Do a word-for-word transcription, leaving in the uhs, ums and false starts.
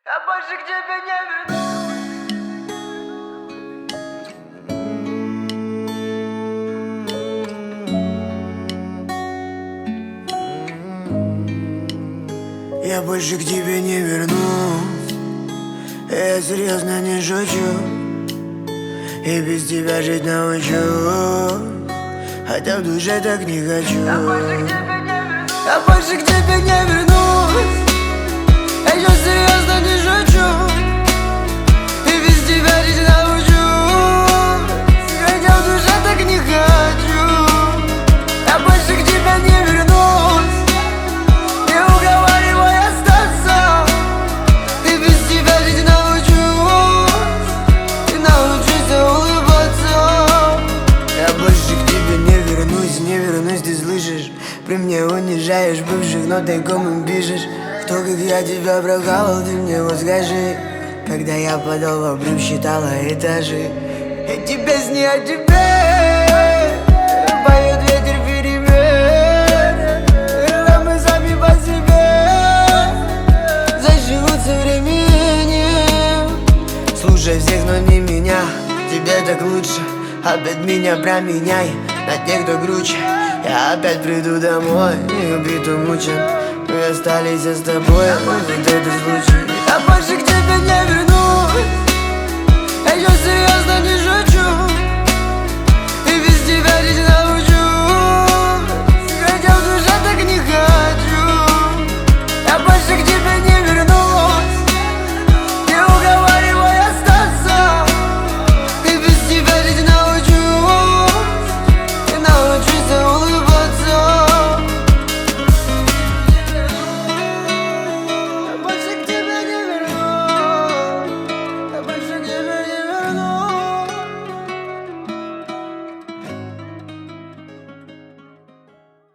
Я больше к тебе не вернусь. Я больше к тебе не вернусь. Я серьезно не шучу. И без тебя жить научу, хотя в душе так не хочу. Я больше к тебе не вернусь. Я больше к тебе не вернусь. Я сейчас серьезно не шучу. И без тебя жить научу, хотя в душе так не хочу. Я больше к тебе не вернусь. Не уговаривай остаться. И без тебя жить научусь. И научусь улыбаться. Я больше к тебе не вернусь, не вернусь, ты слышишь? При мне унижаешь бывших, но тайком им пишешь. Кто, как я тебя прокалывал, ты мне вот скажи. Когда я падал в обрыв, считала этажи. Эти песни о тебе поет ветер перемен. Когда мы сами по себе заживут со временем. Слушай всех, но не меня. Тебе так лучше. Опять меня променяй на тех, кто круче. Я опять приду домой, не убит, умучен. Мы остались с тобой, вот это случай.